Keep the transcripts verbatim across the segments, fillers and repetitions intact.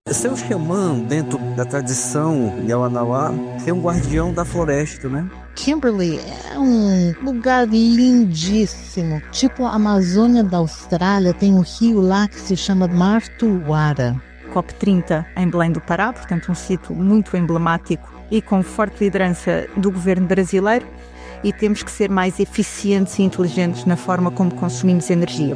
Ser um xamã dentro da tradição Yawanawá é um guardião da floresta, né? Kimberley é um lugar lindíssimo. Tipo a Amazônia da Austrália, tem um rio lá que se chama Martuara. COP trinta em Belém do Pará, portanto um sítio muito emblemático e com forte liderança do governo brasileiro, e temos que ser mais eficientes e inteligentes na forma como consumimos energia.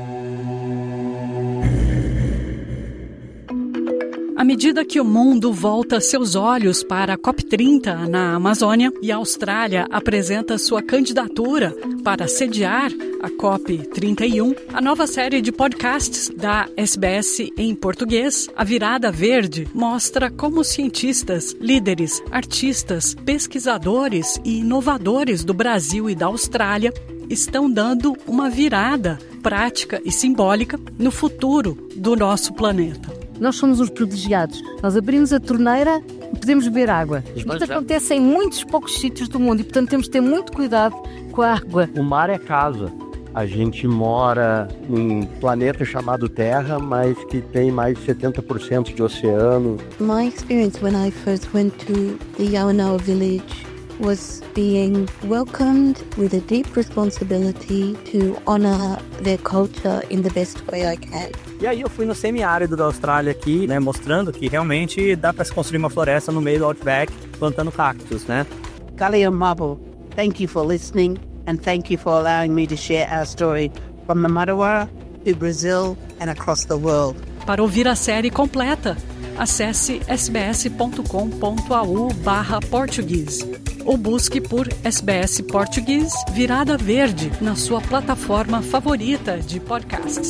À medida que o mundo volta seus olhos para a COP trinta na Amazônia e a Austrália apresenta sua candidatura para sediar a COP trinta e um, a nova série de podcasts da S B S em português, A Virada Verde, mostra como cientistas, líderes, artistas, pesquisadores e inovadores do Brasil e da Austrália estão dando uma virada prática e simbólica no futuro do nosso planeta. Nós somos os privilegiados. Nós abrimos a torneira e podemos beber água. Isto acontece em muitos poucos sítios do mundo e, portanto, temos de ter muito cuidado com a água. O mar é casa. A gente mora num planeta chamado Terra, mas que tem mais de setenta por cento de oceano. My experience when I first went to the Yawanawa village was being welcomed with a deep responsibility to honor their culture in the best way I can. E aí eu fui no semiárido da Austrália aqui, né, mostrando que realmente dá para se construir uma floresta no meio do Outback, plantando cactos, né? Kalia Mabo, thank you for listening and thank you for allowing me to share our story from the Matawarra to Brazil and across the world. Para ouvir a série completa, acesse sbs.com.au barra português ou busque por S B S Português Virada Verde na sua plataforma favorita de podcasts.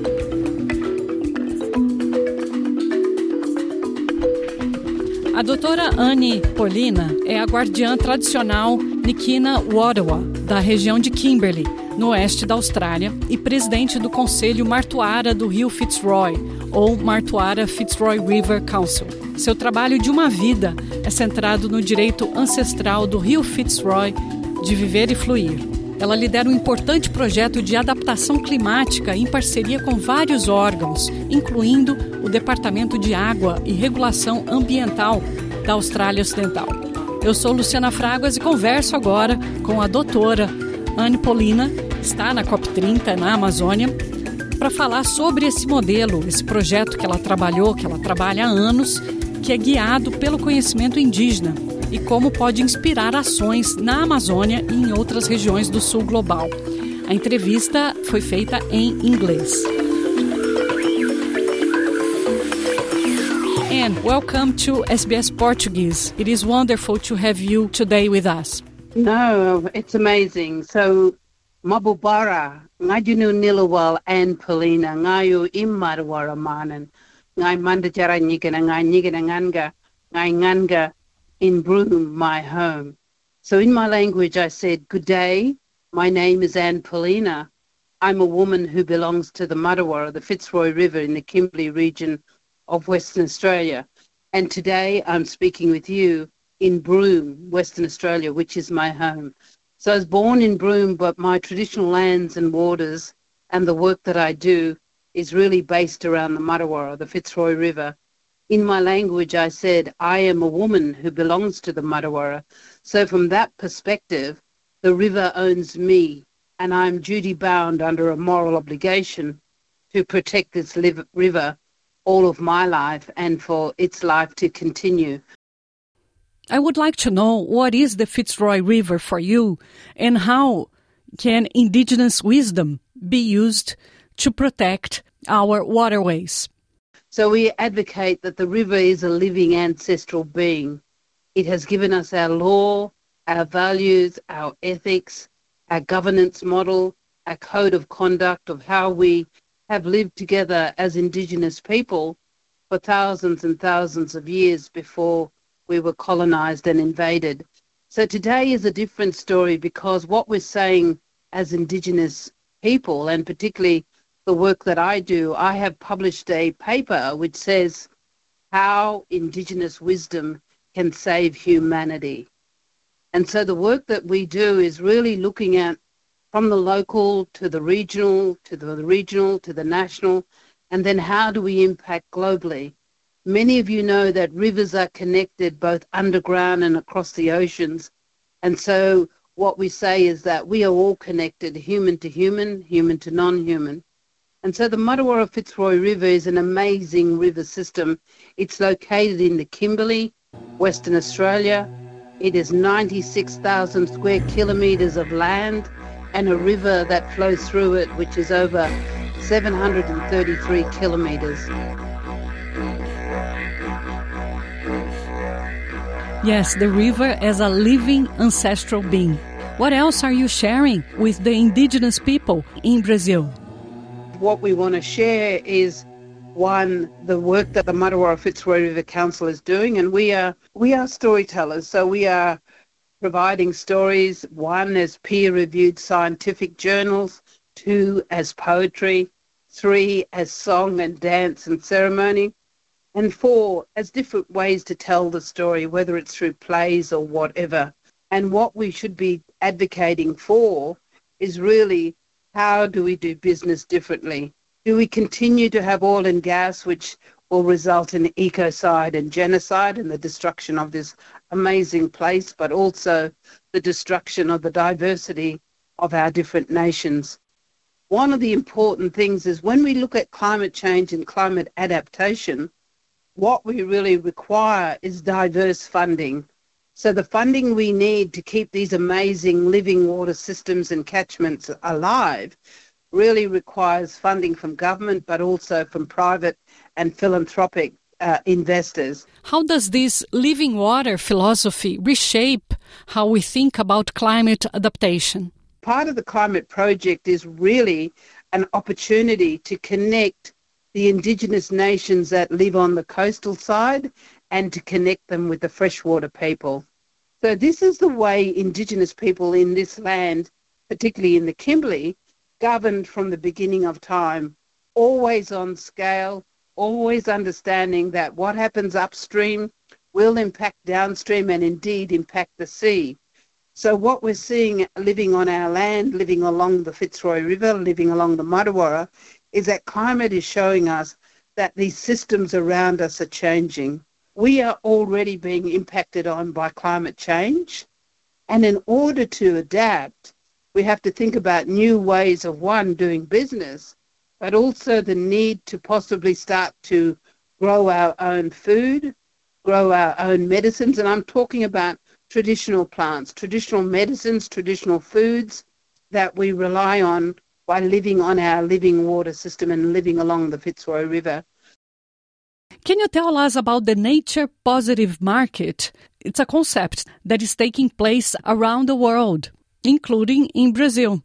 A doutora Anne Polina é a guardiã tradicional Nikina Wadawa, da região de Kimberley, no oeste da Austrália, e presidente do Conselho Martuara do Rio Fitzroy, ou Martuara Fitzroy River Council. Seu trabalho de uma vida é centrado no direito ancestral do Rio Fitzroy de viver e fluir. Ela lidera um importante projeto de adaptação climática em parceria com vários órgãos, incluindo o Departamento de Água e Regulação Ambiental da Austrália Ocidental. Eu sou Luciana Fraguas e converso agora com a doutora Anne Polina, que está na COP trinta na Amazônia, para falar sobre esse modelo, esse projeto que ela trabalhou, que ela trabalha há anos, que é guiado pelo conhecimento indígena e como pode inspirar ações na Amazônia e em outras regiões do sul global. A entrevista foi feita em inglês. Anne, welcome to S B S Portuguese. It is wonderful to have you today with us. No, it's amazing. So, Mabubara, ngajunu nilawal Anne Polina, ngayu immarwara manan, ngai mandajara nyigana, ngai nyigana nganga, ngai nganga, in Broome, my home. So in my language I said, good day, my name is Anne Polina. I'm a woman who belongs to the Matawarra, the Fitzroy River in the Kimberley region of Western Australia. And today I'm speaking with you in Broome, Western Australia, which is my home. So I was born in Broome, but my traditional lands and waters and the work that I do is really based around the Matawarra, the Fitzroy River. In my language, I said, I am a woman who belongs to the Matawarra. So from that perspective, the river owns me, and I'm duty-bound under a moral obligation to protect this liv- river all of my life and for its life to continue. I would like to know what is the Fitzroy River for you and how can indigenous wisdom be used to protect our waterways? So we advocate that the river is a living ancestral being. It has given us our law, our values, our ethics, our governance model, our code of conduct of how we have lived together as Indigenous people for thousands and thousands of years before we were colonized and invaded. So today is a different story because what we're saying as Indigenous people, and particularly the work that I do, I have published a paper which says how Indigenous wisdom can save humanity. And so the work that we do is really looking at from the local to the regional, to the regional, to the national, and then how do we impact globally? Many of you know that rivers are connected both underground and across the oceans. And so what we say is that we are all connected, human to human, human to non-human. And so the Martuwarra Fitzroy River is an amazing river system. It's located in the Kimberley, Western Australia. It is ninety-six thousand square kilometres of land and a river that flows through it, which is over seven hundred thirty-three kilometres. Yes, the river as a living ancestral being. What else are you sharing with the indigenous people in Brazil? What we want to share is, one, the work that the Martuwarra Fitzroy River Council is doing, and we are we are storytellers, so we are providing stories, one as peer-reviewed scientific journals, two as poetry, three as song and dance and ceremony, and four as different ways to tell the story, whether it's through plays or whatever. And what we should be advocating for is really, how do we do business differently? Do we continue to have oil and gas, which will result in ecocide and genocide and the destruction of this amazing place, but also the destruction of the diversity of our different nations? One of the important things is when we look at climate change and climate adaptation, what we really require is diverse funding. So the funding we need to keep these amazing living water systems and catchments alive really requires funding from government, but also from private and philanthropic uh, investors. How does this living water philosophy reshape how we think about climate adaptation? Part of the climate project is really an opportunity to connect the indigenous nations that live on the coastal side and to connect them with the freshwater people. So this is the way indigenous people in this land, particularly in the Kimberley, governed from the beginning of time, always on scale, always understanding that what happens upstream will impact downstream and indeed impact the sea. So what we're seeing living on our land, living along the Fitzroy River, living along the Martuwarra, is that climate is showing us that these systems around us are changing. We are already being impacted on by climate change. And in order to adapt, we have to think about new ways of, one, doing business, but also the need to possibly start to grow our own food, grow our own medicines. And I'm talking about traditional plants, traditional medicines, traditional foods that we rely on by living on our living water system and living along the Fitzroy River. Can you tell us about the Nature Positive Market? It's a concept that is taking place around the world, including in Brazil.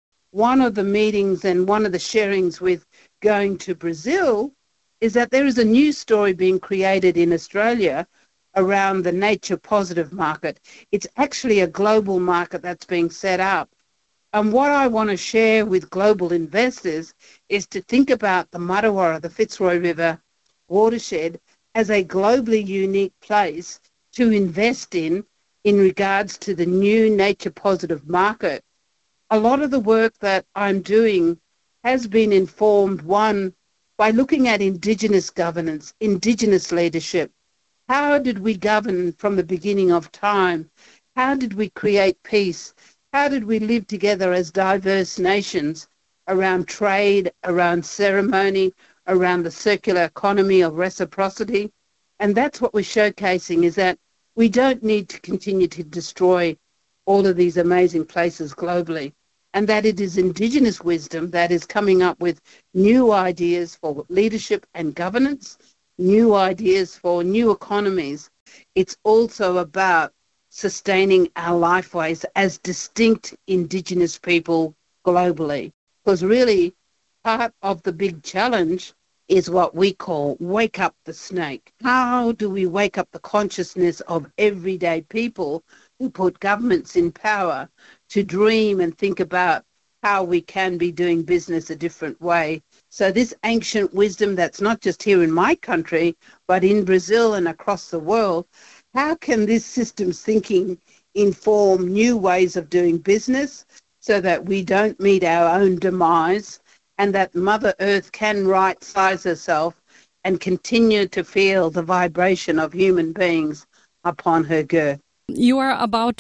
One of the meetings and one of the sharings with going to Brazil is that there is a new story being created in Australia around the Nature Positive Market. It's actually a global market that's being set up. And what I want to share with global investors is to think about the Martuwarra, the Fitzroy River watershed, as a globally unique place to invest in in regards to the new nature positive market. A lot of the work that I'm doing has been informed, one, by looking at Indigenous governance, Indigenous leadership. How did we govern from the beginning of time? How did we create peace? How did we live together as diverse nations around trade, around ceremony, around the circular economy of reciprocity? And that's what we're showcasing, is that we don't need to continue to destroy all of these amazing places globally, and that it is Indigenous wisdom that is coming up with new ideas for leadership and governance, new ideas for new economies. It's also about sustaining our lifeways as distinct Indigenous people globally. Because really, part of the big challenge is what we call wake up the snake. How do we wake up the consciousness of everyday people who put governments in power to dream and think about how we can be doing business a different way? So this ancient wisdom that's not just here in my country, but in Brazil and across the world, how can this systems thinking inform new ways of doing business so that we don't meet our own demise, and that Mother Earth can right-size herself and continue to feel the vibration of human beings upon her girth. You are about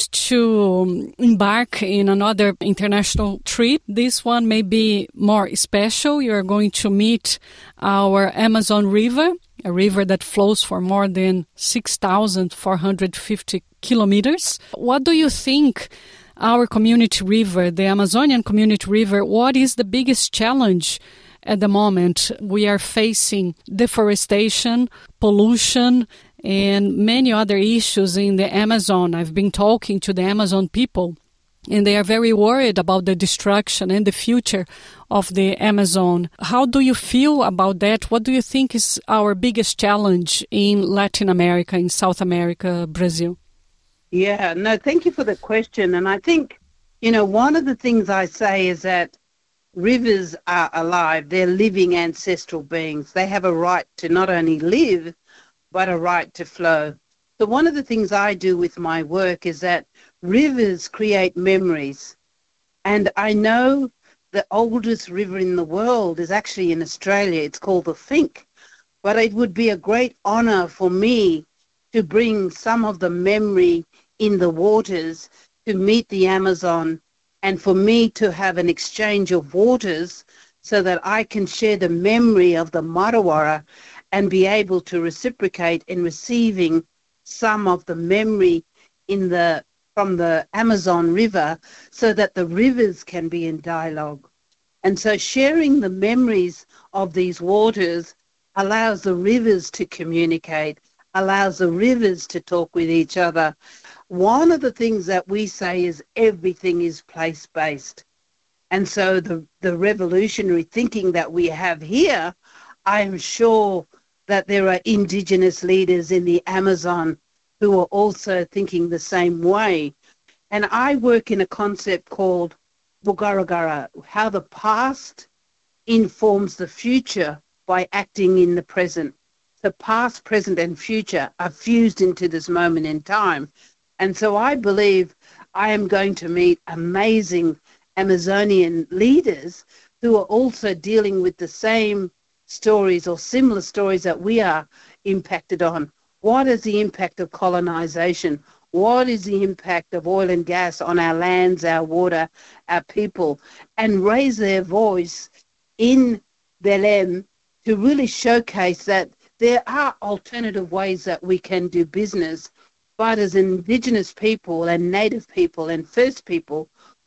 to embark in another international trip. This one may be more special. You are going to meet our Amazon River, a river that flows for more than six thousand four hundred fifty kilometers. What do you think our community river, the Amazonian community river, what is the biggest challenge at the moment? We are facing deforestation, pollution, and many other issues in the Amazon. I've been talking to the Amazon people, and they are very worried about the destruction and the future of the Amazon. How do you feel about that? What do you think is our biggest challenge in Latin America, in South America, Brazil? Yeah, no, thank you for the question. And I think, you know, one of the things I say is that rivers are alive. They're living ancestral beings. They have a right to not only live, but a right to flow. So one of the things I do with my work is that rivers create memories. And I know the oldest river in the world is actually in Australia. It's called the Finke. But it would be a great honor for me to bring some of the memory in the waters to meet the Amazon, and for me to have an exchange of waters so that I can share the memory of the Marawara and be able to reciprocate in receiving some of the memory in the from the Amazon River, so that the rivers can be in dialogue. And so sharing the memories of these waters allows the rivers to communicate, allows the rivers to talk with each other. One of the things that we say is everything is place-based. And so the, the revolutionary thinking that we have here, I am sure that there are Indigenous leaders in the Amazon who are also thinking the same way. And I work in a concept called Bugaragara, how the past informs the future by acting in the present. The past, present, and future are fused into this moment in time. And so I believe I am going to meet amazing Amazonian leaders who are also dealing with the same stories or similar stories that we are impacted on. What is the impact of colonization? What is the impact of oil and gas on our lands, our water, our people? And raise their voice in Belém to really showcase that there are alternative ways that we can do business. But as Indigenous people and Native people and First people,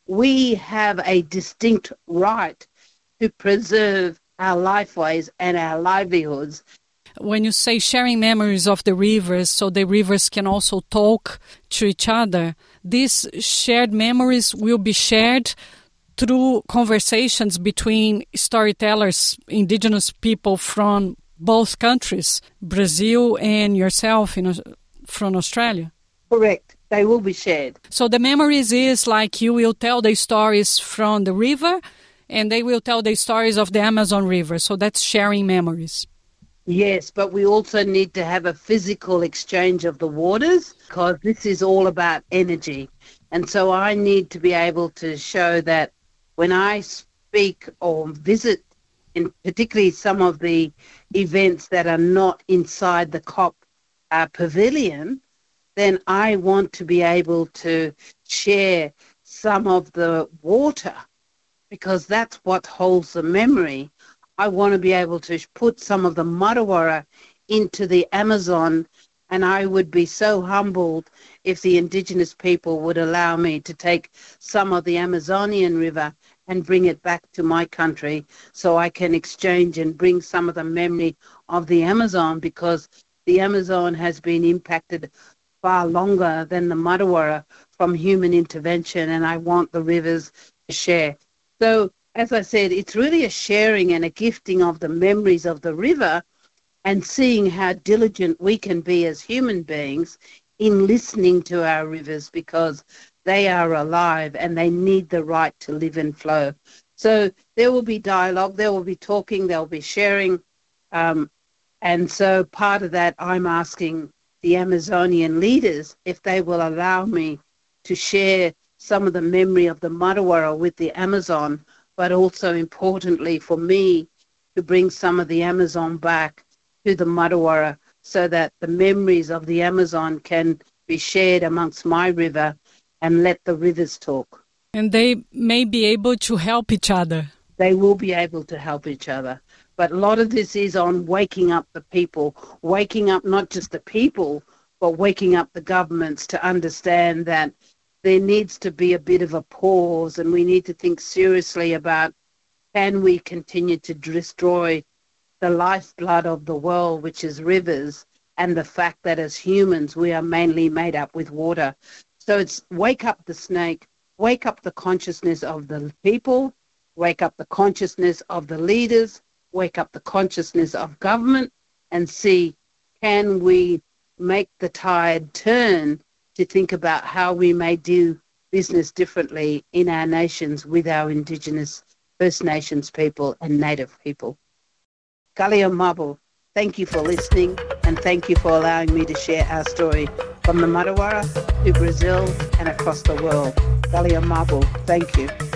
we have a distinct right to preserve our lifeways and our livelihoods. When you say sharing memories of the rivers, so the rivers can also talk to each other, these shared memories will be shared through conversations between storytellers, Indigenous people from both countries, Brazil and yourself in, from Australia. Correct. They will be shared. So the memories is like you will tell the stories from the river and they will tell the stories of the Amazon River. So that's sharing memories. Yes, but we also need to have a physical exchange of the waters, because this is all about energy. And so I need to be able to show that when I speak or visit, in particularly some of the events that are not inside the COP uh, pavilion, then I want to be able to share some of the water, because that's what holds the memory. I want to be able to put some of the Marawara into the Amazon, and I would be so humbled if the Indigenous people would allow me to take some of the Amazonian River and bring it back to my country so I can exchange and bring some of the memory of the Amazon, because the Amazon has been impacted far longer than the Marawara from human intervention, and I want the rivers to share. So, as I said, it's really a sharing and a gifting of the memories of the river, and seeing how diligent we can be as human beings in listening to our rivers, because they are alive and they need the right to live and flow. So there will be dialogue, there will be talking, there will be sharing. Um, and so part of that, I'm asking the Amazonian leaders if they will allow me to share some of the memory of the Marawara with the Amazon, but also importantly for me to bring some of the Amazon back to the Marawara so that the memories of the Amazon can be shared amongst my river and let the rivers talk. And they may be able to help each other. They will be able to help each other. But a lot of this is on waking up the people, waking up not just the people, but waking up the governments to understand that there needs to be a bit of a pause, and we need to think seriously about, can we continue to destroy the lifeblood of the world, which is rivers, and the fact that as humans we are mainly made up with water. So it's wake up the snake, wake up the consciousness of the people, wake up the consciousness of the leaders, wake up the consciousness of government, and see, can we make the tide turn to think about how we may do business differently in our nations with our Indigenous First Nations people and Native people. Kalia Mabu, thank you for listening, and thank you for allowing me to share our story from the Marawara to Brazil and across the world. Kalia Mabu, thank you.